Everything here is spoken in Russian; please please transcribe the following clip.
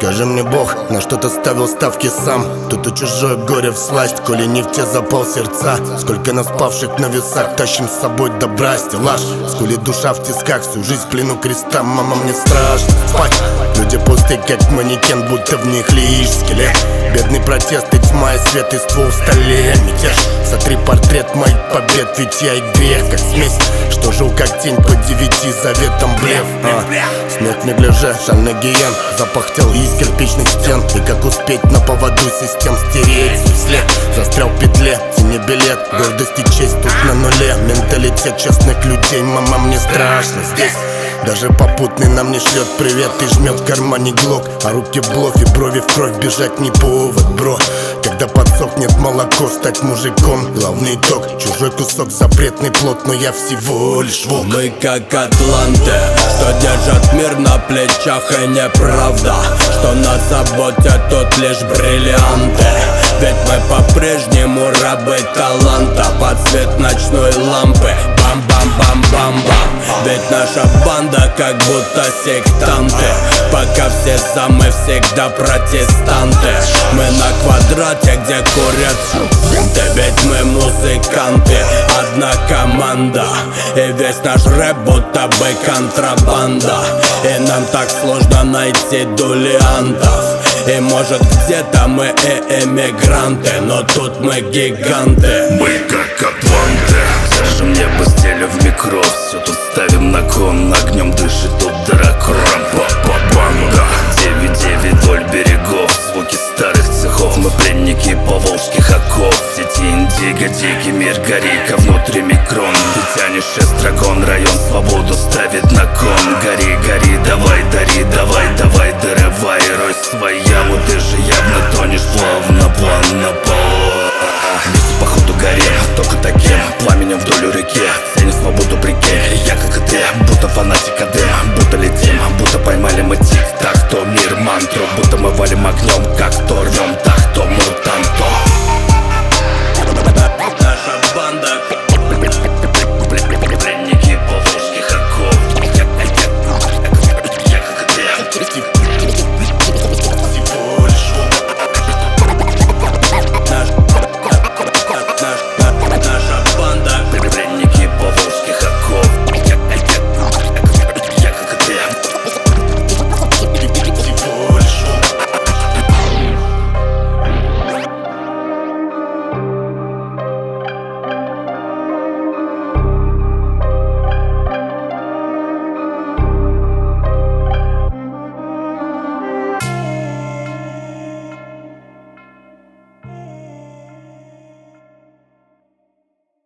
Скажи мне, Бог, на что ты ставил ставки сам? Тут и чужое горе всласть, коли не в те запал сердца. Сколько нас павших на весах, тащим с собой добра, стеллаж. Сколи душа в тисках, всю жизнь в плену креста. Мама, мне страшно спать. Люди пустые, как манекен, будто в них лишь скелет. Бедный протест и тьма, и свет, и ствол в столе. Мятеж, сотри портрет моих побед, ведь я и грех, как смесь, что жил как тень по 9 заветам блеф. Смерть не гляже, шальный гиен, запахтел из кирпичных стен. И как успеть на поводу систем стереть свой след? Застрял в петле, цени билет, гордость и честь тут на нуле. Менталитет честных людей, мама, мне страшно здесь. Даже попутный нам не шлет привет и жмет в кармане глок. А руки в блов и брови в кровь, бежать не повод, бро. Когда подсохнет молоко, стать мужиком. Главный итог, чужой кусок, запретный плод, но я всего лишь волк. Мы как атланты, что держат мир на плечах, и неправда, что нас заботят тут лишь бриллианты. Ведь мы по-прежнему рабы таланта под свет ночной лампы. Бам-бам-бам-бам-бам. Ведь наша банда как будто сектанты. Пока все самы всегда протестанты. Мы на квадрате, где курят субстанты. Ведь мы музыканты, одна команда. И весь наш рэп будто бы контрабанда. И нам так сложно найти дулиантов. И может где-то мы и эмигранты, но тут мы гиганты. Мы как атланты, держим небо, стелю в микро. Все тут ставим на кон, огнем дышит тут дракон. Банда, 9-9 вдоль берегов, звуки старых цехов. Мы пленники поволжских оков. Сети индиго, дикий мир, гори-ка внутри микрон. Ты тянешь эстрагон, район свободу ставит на кон. Гори, гори, давай, дари, давай, давай, дорывай, рой своя. Вот ты же явно тонешь плавно, плавно, вместе по ходу горе, только таким пламенем вдоль реки. Ценю свободу прикинь, я как и ты, будто фанатик АД. Будто летим, будто поймали мы тик-так, то мир мантру. Будто мы валим огнем, как то рвем, так то мутант, то